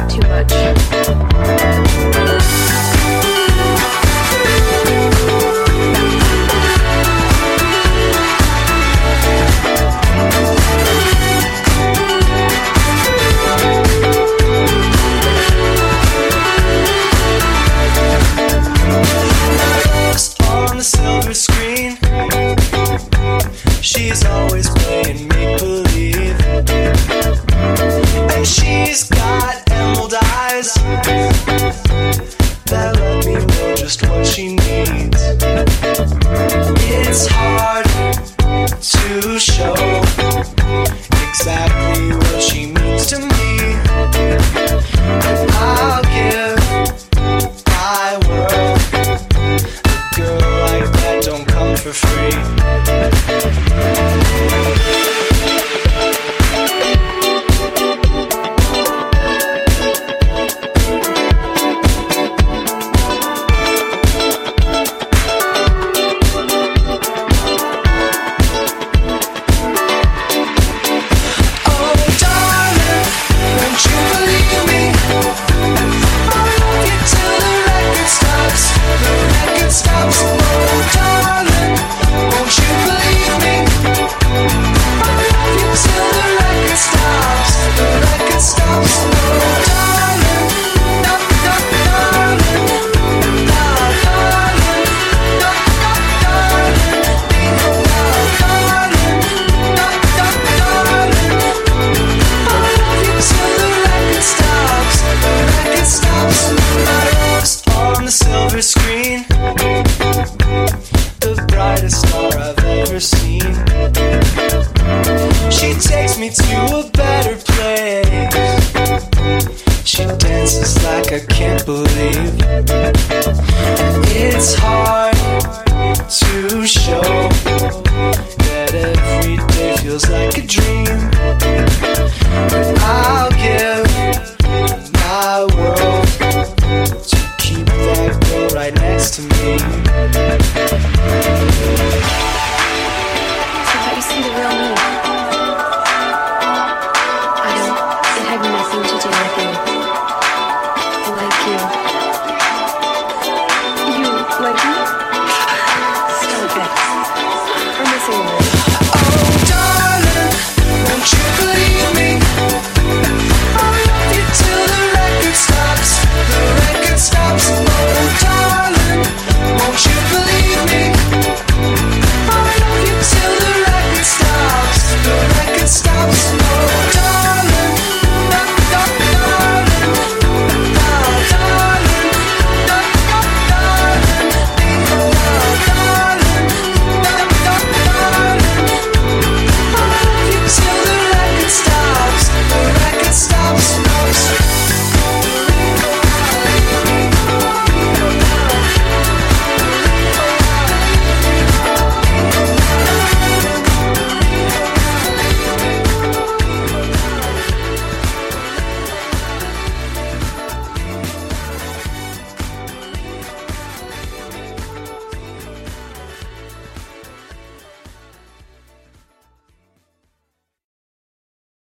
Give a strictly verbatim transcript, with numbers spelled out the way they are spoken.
too much. On the silver screen, she's always playing make-believe, and she's got emerald eyes that let me know just what she needs. It's hard to show exactly what she means to me, and I'll give my world. A girl like that don't come for free. Screen, the brightest star I've ever seen. She takes me to